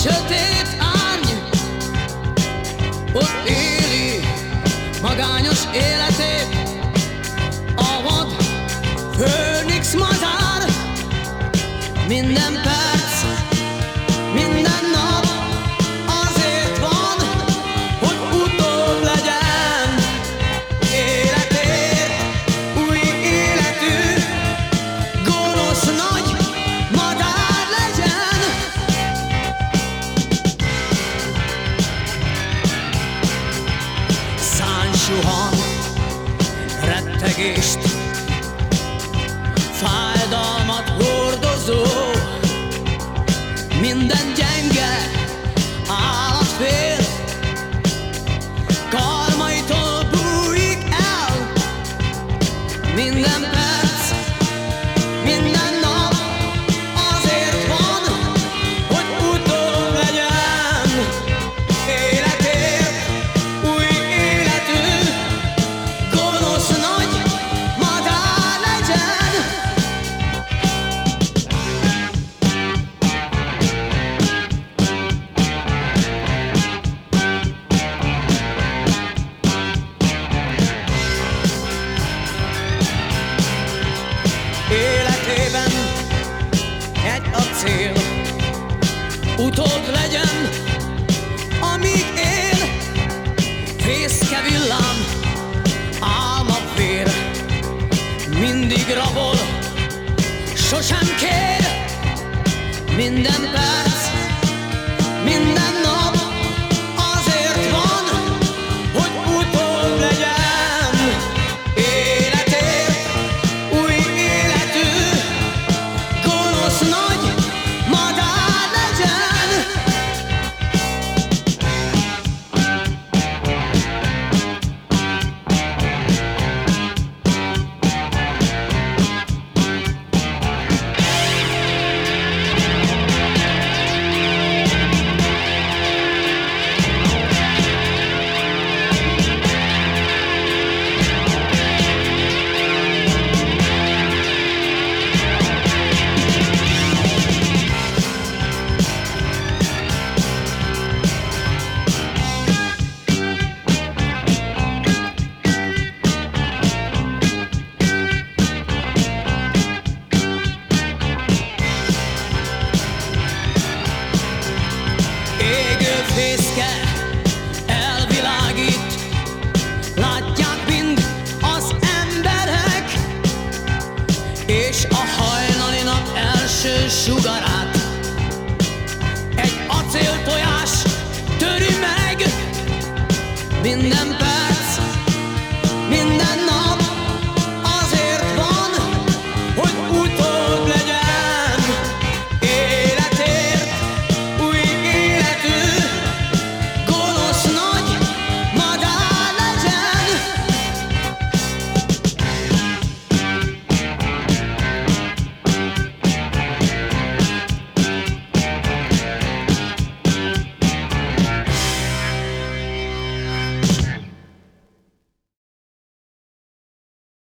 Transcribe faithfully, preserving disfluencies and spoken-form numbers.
sötét árny ott éli magányos életét. A vad főnix madár minden perc, minden nap azért van, hogy utóbb legyen. Életért új életű gonosz nagy madár legyen. Szárny suhan, rettegést, fájdalmat hordozó, minden gyenge állat fél, karmaitól bújik el. Minden perc, minden nap azért van, hogy utóbb legyen. Életért új életű gonosz nagy madár legyen. Életében egy a cél, utód legyen, amíg él. Fészke villám, álma vér, mindig rabol, sosem kér. Minden perc, minden nap azért van, hogy utóbb legyen. Életért új életű gonosz nagy madár legyen. Égő fészke elvilágít, látják mind az emberek, és a hajnali nap első sugarát egy acéltojás töri meg. Minden